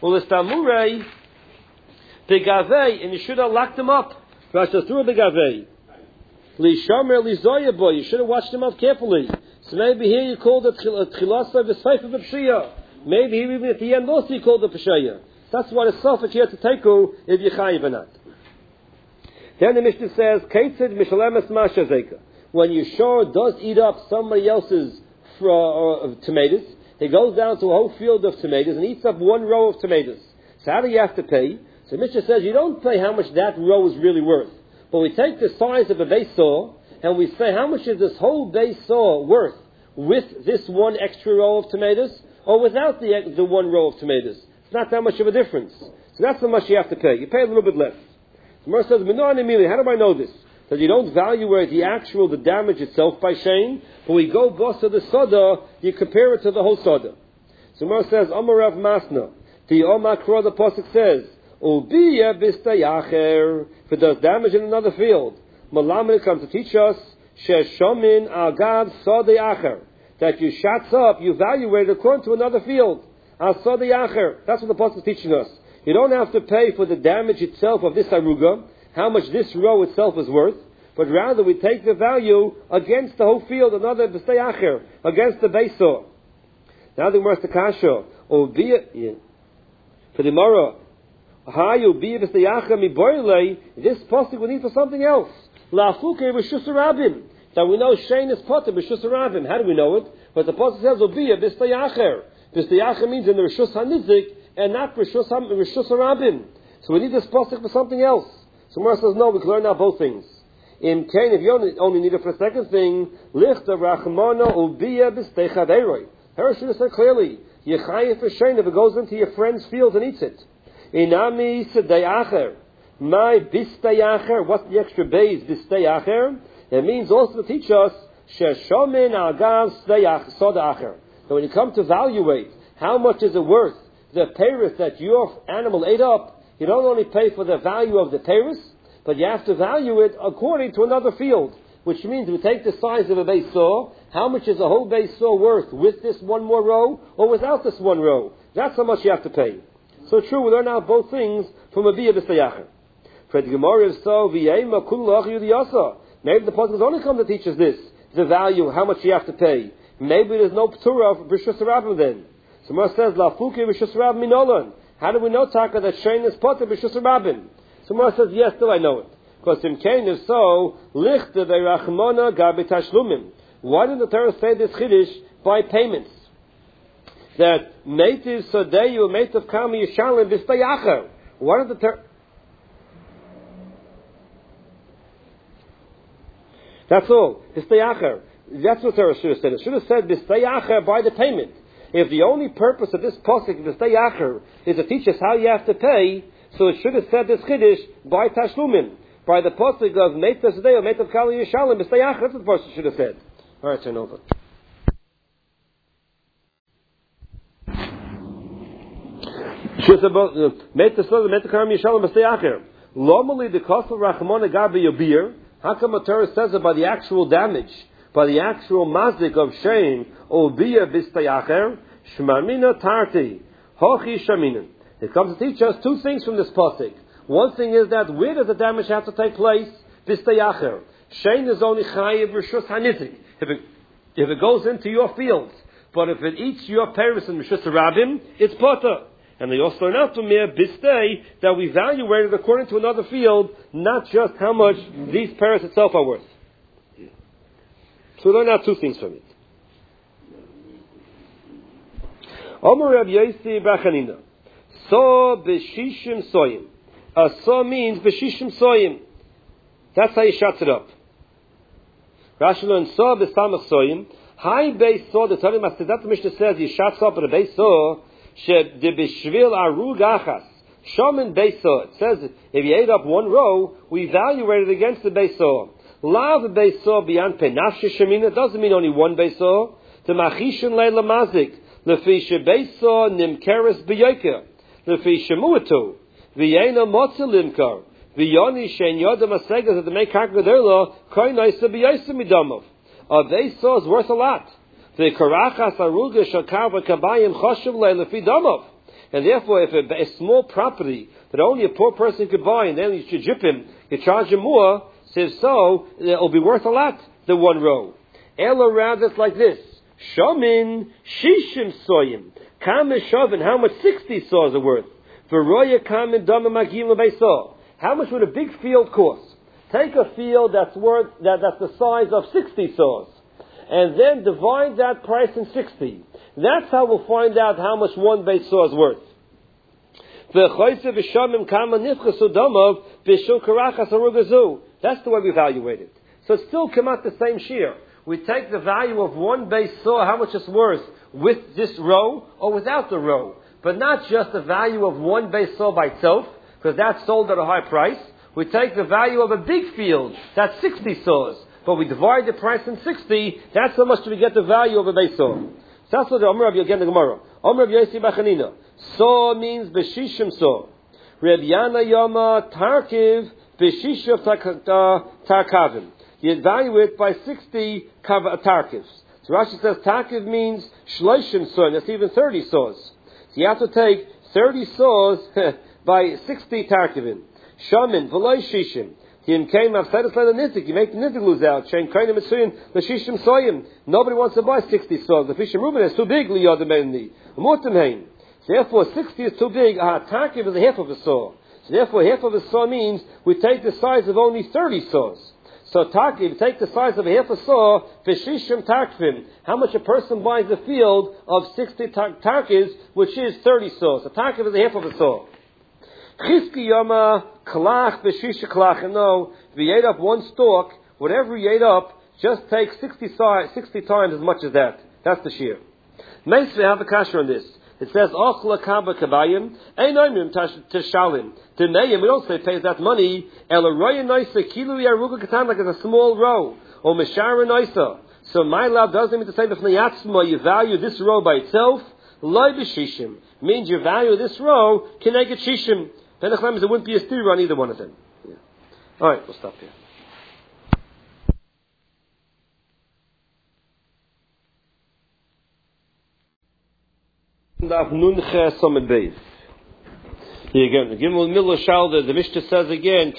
Ulistamurei begavei, and you should have locked them up. Rashi says through a begavei. Lishamer lizoya boy, you should have watched them up carefully. So maybe here you called it Chilasa v'Seifa v'Pshiyah. Maybe here even at the end also you called it Pshiyah. That's what it's suffix here to take if you chayiv or not. Then the Mishnah says, Keitzid Mishalemes Masha Zeka. When Yeshua does eat up somebody else's tomatoes, he goes down to a whole field of tomatoes and eats up one row of tomatoes. So how do you have to pay? So Mishnah says you don't pay how much that row is really worth. But we take the size of a base saw and we say how much is this whole base saw worth with this one extra row of tomatoes or without the one row of tomatoes. It's not that much of a difference. So that's how much you have to pay. You pay a little bit less. The Gemara says, how do I know this? That you don't evaluate the damage itself by Shane, but we go boss to the soda, you compare it to the whole soda. So Gemara says, Amarav Masna, the Omakra, the Pasuk says, Ubiya bistayacher, if it does damage in another field. Malamed comes to teach us, Sheshomin agav sodayacher, that you shots up, you evaluate it according to another field. As sodayacher, that's what the Pasuk is teaching us. You don't have to pay for the damage itself of this aruga, how much this row itself is worth, but rather we take the value against the whole field, another b'stayacher, against the base saw. Now the Gemara Kasha, for the Mara, this pasuk we need for something else. That we know Shein is potter b'shusarabim. How do we know it? But the pasuk says obiya b'stayacher. B'stayacher means in the rishus hanizik and not rishus harabim. So we need this pasuk for something else. So Gemara says no, we can learn out both things. In Cain, if you only need it for a second thing, lichta rachmana ubiya b'steichadeiroi. Here should have said clearly, yechayev for Shein if it goes into your friend's field and eats it. Inami sedayacher. My bistayacher. What's the extra base? Bistayacher. It means also to teach us sheshomin agav sodayacher. So when you come to evaluate how much is it worth, the peiros that your animal ate up, you don't only pay for the value of the peiros, but you have to value it according to another field. Which means we take the size of a base saw, how much is a whole base saw worth with this one more row or without this one row? That's how much you have to pay. So true, we learn out both things from a biyah b'stayacher. For the Gemara so v'yema kulach yudiyasa. Maybe the pasuk is only come to teach us this, the value, how much you have to pay. Maybe there's no p'tura of b'shus rabim then. So Gemara says la fuki b'shus rabim minolan. How do we know Taka that Shein is potter b'shus rabim? So Gemara says yes, do I know it? Because in Cain, if so, lichte ve'rachmona gabi tashlumim. Why did the Torah say this chiddush by payments? That meitiv sodeyu, meitiv kami yishalim b'stayacher. Why did the Torah? That's all. B'stayacher. That's what the Torah should have said. It should have said b'stayacher by the payment. If the only purpose of this pasuk b'stayacher is to teach us how you have to pay, so it should have said this chiddush by tashlumim. By the pasuk of Meitas Today or Meitas Kali Yishalim B'Stayach. That's what the pasuk should have said. All right, turn over. Meitas Today Meitas Kali Yishalim B'Stayach. Normally the cost of Rachmana Gabi Yobir. How come the Torah says it by the actual damage, by the actual mazik of Shein Obiyah B'Stayach? Shmarmina Tarti Hochi Shaminin. It comes to teach us two things from this pasuk. One thing is that where does the damage have to take place? Bistayacher. Shein is only chayiv rishus hanizik. If it goes into your fields, but if it eats your peiros and rishus harabim, it's potter. And they also learn out from here bistay that we evaluate it according to another field, not just how much these peiros itself are worth. So we learn out two things from it. Omer Rav Yosi bar Chanina. So b'shishim soyim. A saw means b'shishim soyim. That's how you shuts it up. Rashi learns saw b'samach soyim. High base saw. The Torah Masedat Mishnah says you shuts up at a base saw. She de b'shvil arug achas. Shomin base saw. It says if you ate up one row, we evaluate it against the base saw. Lav base saw beyond penafshe shemina. Doesn't mean only one base saw. The machishin leila mazik. Lefi shebase saw nimkeres b'yoker. Lefi shemuatu. V'yena motza limkar. V'yoni shein yoda masegas that the make hakaderla koinaisa b'yaisa midamov. A base saw is worth a lot. The karachas aruga shakar v'kabayim choshev le'lefi damov. And therefore, if a small property that only a poor person could buy, and then you should jip him, you charge him more, says so, it'll be worth a lot, the one row. Elo rather it's like this. Shomin, shishim soyim. Kam shovin, how much 60 saws are worth? V'roya kam dama magim lebeisah. How much would a big field cost? Take a field that's the size of 60 saws, and then divide that price in 60. That's how we'll find out how much one base saw is worth. That's the way we evaluate it. So it still come out the same shear. We take the value of one base saw, how much it's worth, with this row or without the row. But not just the value of one base saw by itself, because that's sold at a high price. We take the value of a big field, that's 60 saws, but we divide the price in 60, that's how much do we get the value of a base saw. So that's what the Omer Rabbi again the Gemara. Omer Rabbi Yossi Bachanina. Saw means b'shishim saw. Rabbi Yana Yama Tarkiv b'shishim tarkavim. You evaluate by 60 tarkivs. So Rashi says tarkiv means shloishim saw, and that's even 30 saws. So you have to take 30 saws by 60 tarkivim. Shamin, v'loy shishim. Tim came up, said it's like a nitik. You make the nitik lose out. Chain kainim mitsuyin, l'shishim soyim. Nobody wants to buy 60 saws. The fishim ruben is too big, liyodem enli. Umutim heim. Therefore, 60 is too big. Tarkiv is a half of a saw. So therefore, half of a saw means we take the size of only 30 saws. So tarkiv, take the size of a half a saw, v'shishim tarkvim. How much a person buys a field of 60 tarkivs, which is 30 saws. So tarkiv is a half of a saw. Chizki yama kalach b'shisha kalach. And no, if you ate up one stalk, whatever you ate up, just take 60 times as much as that. That's the shear. Meis we have a kasher on this. It says ochla kaba kabayim ein oimrim tashalim. Tneyim we don't say pays that money. El roya noisa kilu yaruga katan, like it's a small row or mishara noisa. So my love doesn't mean to say b'fnei you value this row by itself. Loi b'shishim means you value this row keneged shishim. There wouldn't be a steer on either one of them. Yeah. All right, we'll stop here. Here again, the Mishnah says again,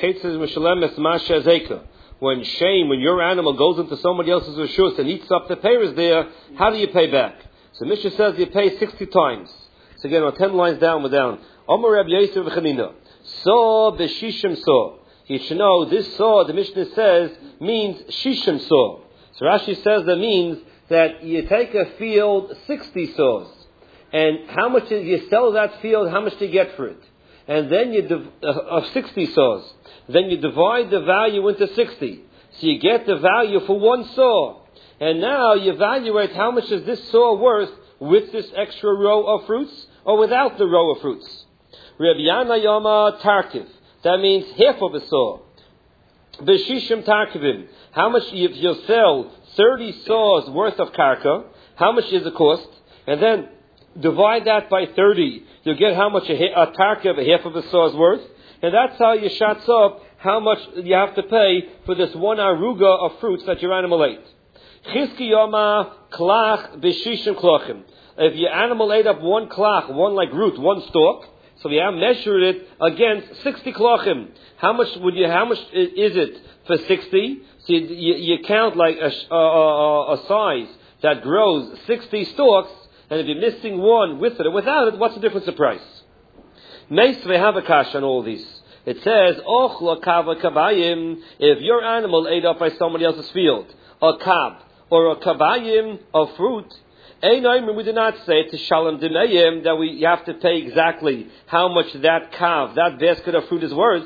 when your animal goes into somebody else's reshus and eats up the payers there, how do you pay back? So Mishnah says you pay 60 times. So again, on 10 lines down, we're down. Omer Rabbi Yosef B'chanina. Saw b'shishim saw. You should know this saw, the Mishnah says, means shishim saw. So Rashi says that means that you take a field 60 saws. And how much you sell that field, how much do you get for it? And then of 60 saws. Then you divide the value into 60. So you get the value for one saw. And now you evaluate how much is this saw worth with this extra row of fruits or without the row of fruits. Rabbi Yana Yama Tarkiv. That means half of a saw. B'shishim Tarkivim. How much if you'll sell 30 saws worth of karka, how much is the cost? And then divide that by 30. You'll get how much a tarkiv, a half of a saw is worth. And that's how you shots up how much you have to pay for this one aruga of fruits that your animal ate. Chizki Yama Klach B'shishim Klochim. If your animal ate up one klach, one like root, one stalk, so we have measured it against 60 klochim. How much is it for 60? So you count like a size that grows 60 stalks, and if you're missing one with it or without it, what's the difference of price? Meis we have a kash on all these. It says, ochla kava kabayim, if your animal ate up by somebody else's field, a kab, or a kabayim of fruit, we do not say to shalom dinayim that we have to pay exactly how much that kav, that basket of fruit is worth.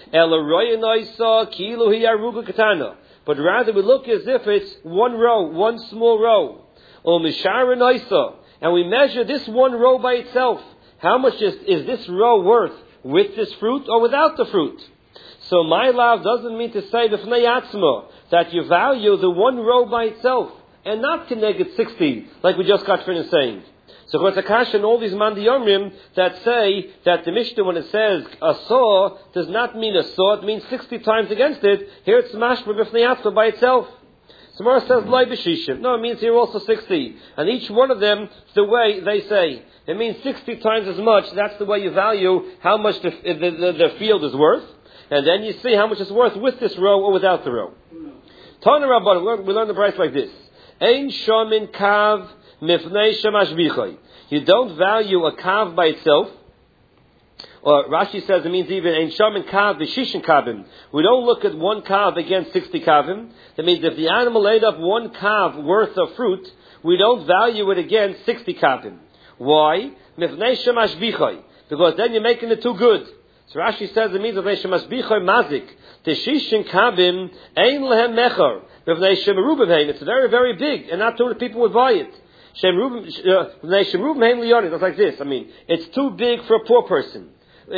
But rather we look as if it's one row, one small row. And we measure this one row by itself. How much is this row worth with this fruit or without the fruit? So my love doesn't mean to say that you value the one row by itself and not connected 60, like we just got finished saying. So what's a kash in all these mandiyomrim that say that the Mishnah, when it says a saw, does not mean a saw, it means 60 times against it. Here it's mashma b'fnei atzma by itself. Samara says Loi B'Shishim. No, it means here also 60. And each one of them, the way they say. It means 60 times as much. That's the way you value how much the field is worth. And then you see how much it's worth with this row or without the row. Tana Rabban, we learn the price like this. Ein Shomin Kav Mifnei Shamash Bichai. You don't value a kav by itself. Or Rashi says it means even Ein Shomin Kav B'Shishin Kavim. We don't look at one kav against 60 kavim. That means if the animal ate up one kav worth of fruit, we don't value it against 60 kavim. Why? Mifnei Shamash Bichai. Because then you're making it too good. So Rashi says it means Mifnei Shamash Bichai Mazik. Teshishin Kavim Ein Lehem Mechar. Mifnei Shem Rubim Heim. It's very, very big, and not too many people would buy it. Shem Rubim Heim Liyoni. It's like this. I mean, it's too big for a poor person.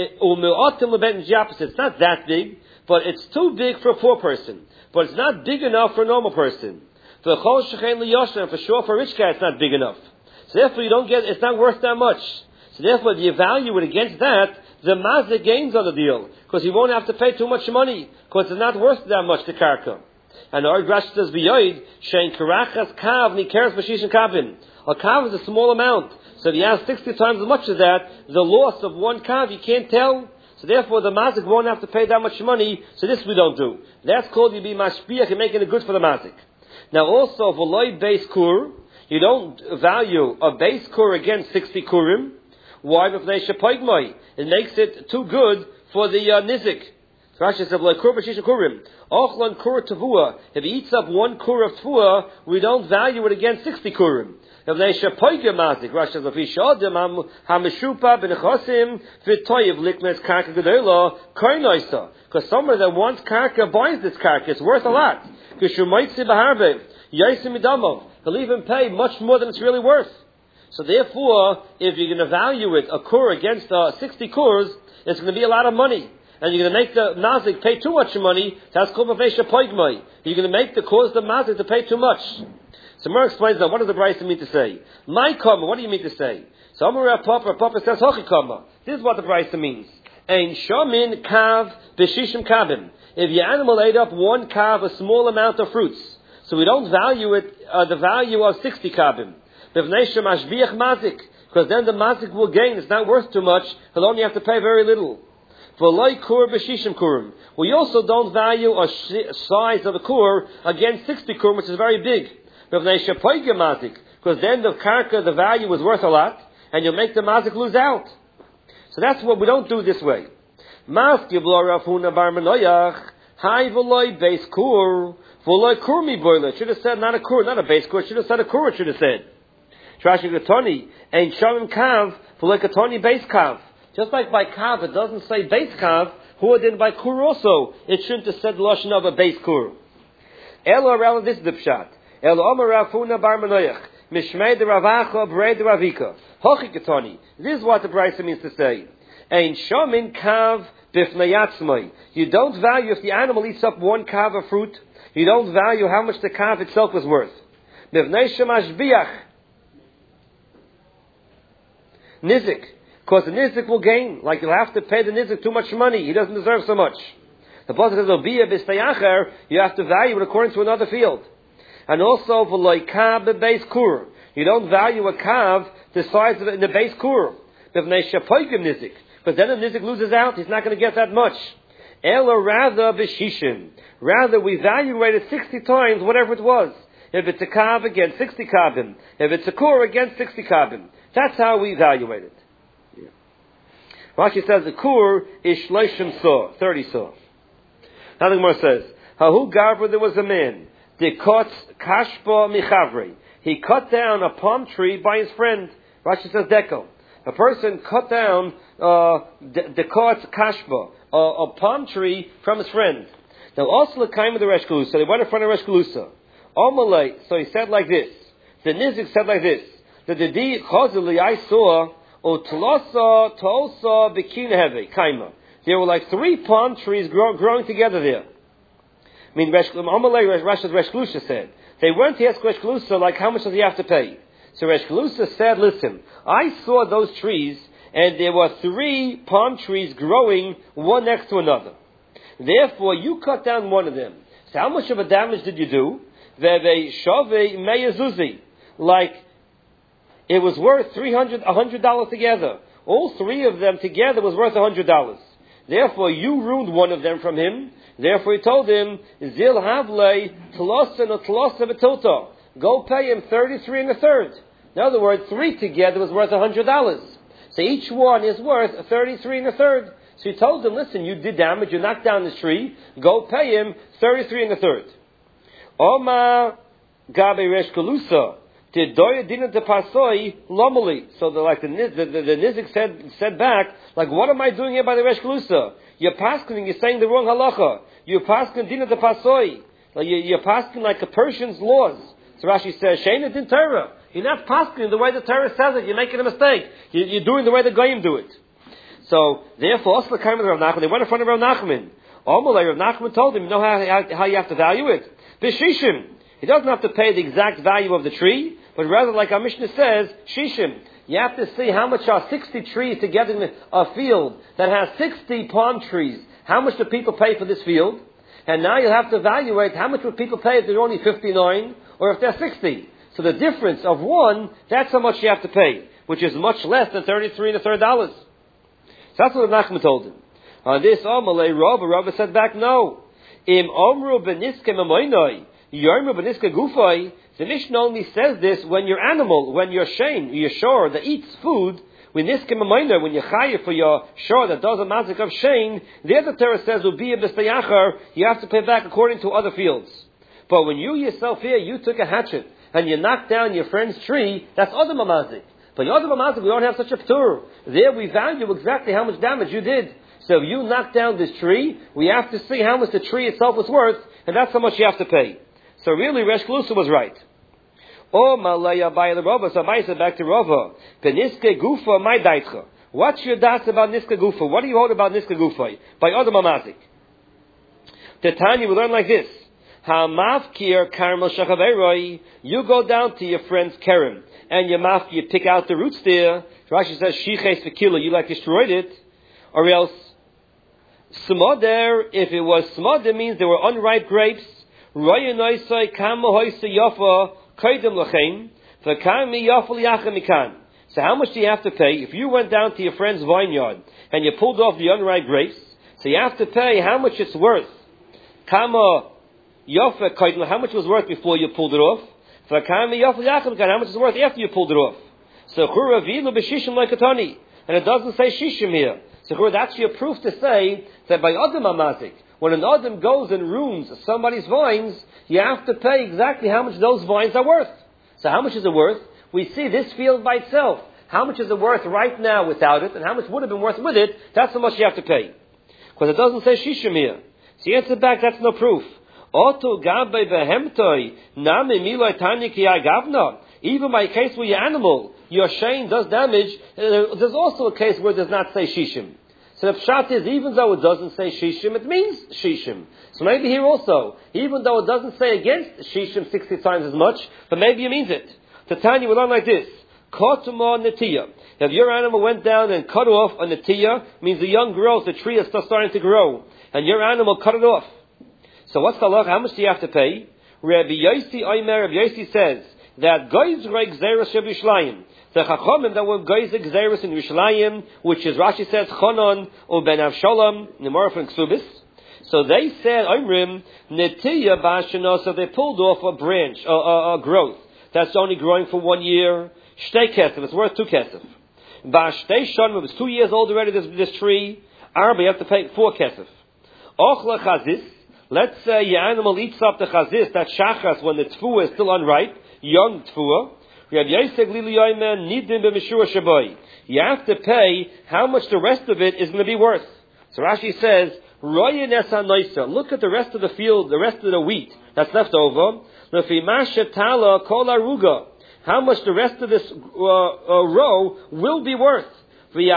It's not that big, but it's too big for a poor person. But it's not big enough for a normal person. For sure, for a rich guy, it's not big enough. So therefore, you don't get. It's not worth that much. So therefore, if you value it against that, the mazik gains on the deal because he won't have to pay too much money because it's not worth that much to karka. And the Rashi says, "V'yoid shein karachas kav nikeres b'shishin kavim." A kav is a small amount, so if you have 60 times as much as that, the loss of one kav you can't tell. So therefore, the mazik won't have to pay that much money. So this we don't do. That's called you be mashpiach and making it good for the mazik. Now also, v'loy base kur, you don't value a base kur against 60 kurim. Why? It makes it too good for the nizik. Rashi says, like kur b'shishin kurim. Ochlan kur tavua. If he eats up one kur of tavua, we don't value it against 60 kurim. Rashi says, if he showed them hamishupa b'nechosim v'toyev likmes karka gedola karnoisa. Because someone that wants karka buys this karka. It's worth a lot. Kishumaitzi b'harbev yaisim idamov. He'll even pay much more than it's really worth. So therefore, if you're going to value it, a kur against 60 kurs, it's going to be a lot of money. And you're going to make the mazik pay too much money, that's called mafesha poigmai. You're going to cause the mazik to pay too much. So Mer explains that, what does the Brisa mean to say? My kama, what do you mean to say? So Amar Papa says, hochi kama. This is what the Brisa means. Ein shomin kav b'shishim kavim. If your animal ate up one kav, a small amount of fruits, so we don't value it, the value of 60 kavim. Because then the mazik will gain. It's not worth too much. He'll only have to pay very little. We also don't value a size of the kur against 60 kur, which is very big. Because then the karka, the value is worth a lot, and you'll make the mazik lose out. So that's what we don't do this way. Should have said not a kur, not a base kur. Should have said a kur. Should have said. Trashi Gatoni and Shamim Kav for like a Tony base Kav. Just like by Kav, it doesn't say base Kav. Who then by Kur also? It shouldn't have said Lashon of a base Kur. Elo around this dipshat. Elo Omer Rafuna Bar Manoyach Mishmei de Ravacha Brei de Ravika. Hochi Gatoni. This is what the Brisa means to say. Ein Shamim Kav b'fnayatzmai. You don't value if the animal eats up one Kav of fruit. You don't value how much the Kav itself was worth. B'fnei Shamash Biach. Nizik, because the nizik will gain. Like you'll have to pay the nizik too much money. He doesn't deserve so much. The pasuk says, "Obiyah b'stayacher." You have to value it according to another field. And also for like kav the base kur, you don't value a kav the size of it in the base kur. Nizik, because then the nizik loses out. He's not going to get that much. Ela rather b'shishin. Rather we evaluate it 60 times whatever it was. If it's a kav against 60 kavim, if it's a kur against 60 kavim. That's how we evaluate it. Yeah. Rashi says the kur is shleishim saw, 30 saw. Now the Gemara says, Hahu Gavra, there was a man, the cuts kashba michavri. He cut down a palm tree by his friend. Rashi says dekel. A person cut down the cuts kashba, a palm tree from his friend. Now also the came of the Resh Galusa. They went in front of Resh Galusa. Omalei, so he said like this. The Nizik said like this. The Dedi Chazali I saw Otlasa Tolsa Bikinaheve Kaima. There were like 3 palm trees growing together there. I mean, Resh Galusha said. They went to ask Resh Galusha, like, how much does he have to pay? So Resh Galusha said, listen, I saw those trees, and there were 3 palm trees growing one next to another. Therefore, you cut down one of them. So how much of a damage did you do? Veve shove meyazuzi. Like, it was worth $100 together. All three of them together was worth $100. Therefore, you ruined one of them from him. Therefore, he told him, Zil havle tlosa no tlosa betilta. Go pay him 33 and a third. In other words, three together was worth $100. So each one is worth 33 and a third. So he told him, listen, you did damage, you knocked down this tree, go pay him 33 and a third. Oma gabe resh kalusa. So the Nizik said back, like, what am I doing here by the Resh Kalusa? You're pasking, you're saying the wrong halacha. You're pasking dina de pasoi. You're pasking like a Persian's laws. So Rashi says, Sheina din Torah. You're not pasking the way the Torah says it. You're making a mistake. You're doing the way the Goyim do it. So, therefore, Osla came with Rav Nachman. They went in front of Rav Nachman. Amalei, Rav Nachman told him, you know how you have to value it? B'shishim. He doesn't have to pay the exact value of the tree, but rather, like our Mishnah says, shishim. You have to see how much are 60 trees together in a field that has 60 palm trees. How much do people pay for this field? And now you have to evaluate how much would people pay if they're only 59 or if they're 60. So the difference of one, that's how much you have to pay, which is much less than $33 and a third. So that's what Nachman told him. On this, Amalei Rabba said back, no. Im omru beniske mamoinoi. The Mishnah only says this when your animal, when your shor that eats food, when you're chayiv for your shor that does a mazik of shein, there the Torah says will be a b'stayachar, you have to pay back according to other fields. But when you yourself here, you took a hatchet and you knocked down your friend's tree, that's other mamazik. But your other mamazik, we don't have such a ptur. There we value exactly how much damage you did. So if you knocked down this tree, we have to see how much the tree itself was worth, and that's how much you have to pay. So really, Resh Kalusa was right. Oh, Malaya Bayla Rava. So I said back to Rava. Beniske Gufa, my daitcha. What's your das about Niska Gufa? What do you hold about Niska Gufa? By other mamazik. The Tanya we learn like this. Ha'mafkir karmel shachaveroi. You go down to your friend's kerem, and you pick out the roots there. Rashi says, Shiches v'kila, you like destroyed it. Or else, Smoder, if it was Smoder, means there were unripe grapes. So how much do you have to pay? If you went down to your friend's vineyard and you pulled off the unripe grapes, so you have to pay how much it's worth. How much was worth before you pulled it off? How much is worth after you pulled it off? So and it doesn't say shishim here. So that's your proof to say that by Adam Amazik, when an Adam goes and ruins somebody's vines, you have to pay exactly how much those vines are worth. So how much is it worth? We see this field by itself. How much is it worth right now without it, and how much would have been worth with it? That's how much you have to pay. Because it doesn't say shishim here. So you answer back, that's no proof. Even by a case where your animal, your shane does damage, there's also a case where it does not say shishim. So the pshat is, even though it doesn't say shishim, it means shishim. So maybe here also, even though it doesn't say against shishim 60 times as much, but maybe it means it. Tanya, we learn like this. Kotuma netiya. If your animal went down and cut off a netiya, means the young growth, the tree is still starting to grow, and your animal cut it off. So what's the law? How much do you have to pay? Rabbi Yossi says that goyz reik zeres of Yishlayim. The Chachamim that were goyz zeres in Yishlayim, which is Rashi says Chonon or Ben Avshalom, Nemorah from Ksubis. So they said Omrim netiya b'ashana. So they pulled off a branch, a growth that's only growing for 1 year. Shtei kesef, it's worth 2 kesef. B'ashtei shonim, it was 2 years old already. This tree. Arba, you have to pay 4 kesef. Ochla chazis. Let's say your animal eats up the chazis, that shachas, when the tfuah is still unripe, young tfuah. You have to pay how much the rest of it is going to be worth. So Rashi says, look at the rest of the field, the rest of the wheat that's left over. How much the rest of this row will be worth. In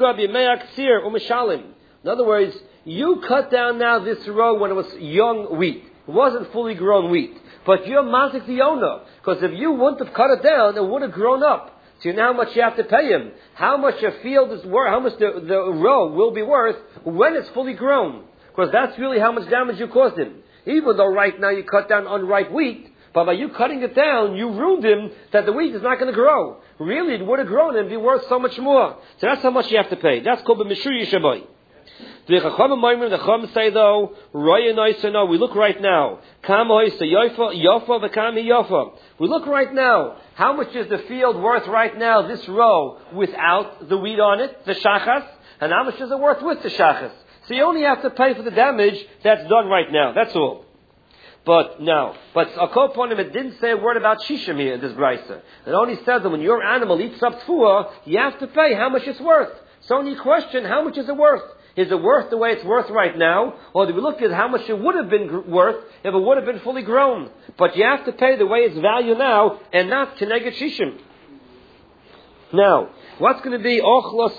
other words, you cut down now this row when it was young wheat. It wasn't fully grown wheat. But you're mazik the owner. Because if you wouldn't have cut it down, it would have grown up. So you know how much you have to pay him. How much your field is worth, how much the row will be worth when it's fully grown. Because that's really how much damage you caused him. Even though right now you cut down unripe wheat, But by you cutting it down, you ruined him that the wheat is not going to grow. Really, it would have grown and be worth so much more. So that's how much you have to pay. That's called b'mishur yishaboy. The Chacham say though, we look right now. We look right now. How much is the field worth right now, this row, without the wheat on it, the shachas? And how much is it worth with the shachas? So you only have to pay for the damage that's done right now. That's all. But Akoponim, it didn't say a word about shishim here in this brisa. It only says that when your animal eats up tfuah, you have to pay how much it's worth. So only question, how much is it worth? Is it worth the way it's worth right now? Or do we look at how much it would have been worth if it would have been fully grown? But you have to pay the way it's value now and not keneged shishim. Now, what's going to be ochlos